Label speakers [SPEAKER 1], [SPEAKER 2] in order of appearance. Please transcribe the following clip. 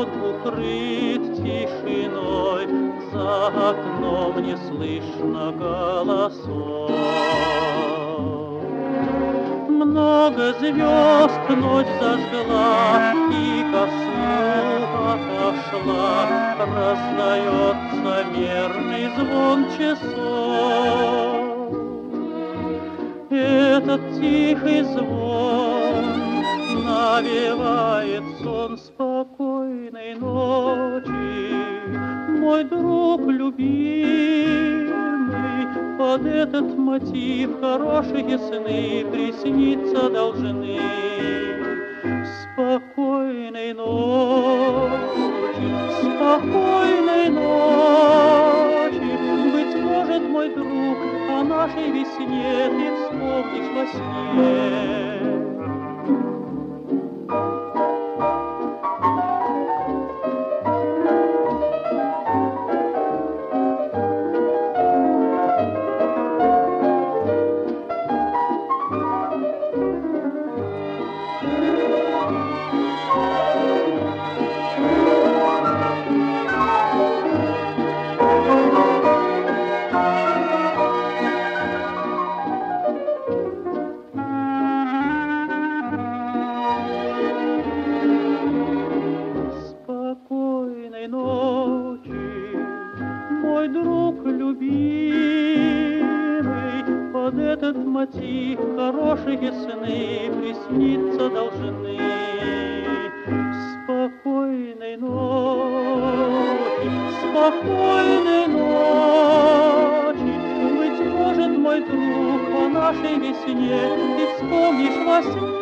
[SPEAKER 1] Город укрыт тишиной, за окном не слышно голосов. Много звезд ночь зажгла и ко сну отошла, раздается мерный звон часов. Этот тихий звон навевает сон спокойной ночи. Мой друг любимый, под этот мотив хорошие сны присниться должны. Спокойной ночи, спокойной ночи. Быть может, мой друг, о нашей весне ты вспомнишь во сне. Мой друг любимый, под этот мотив хорошие сны присниться должны. Спокойной ночи, спокойной ночи. Быть может, мой друг, о нашей весне ты вспомнишь во сне.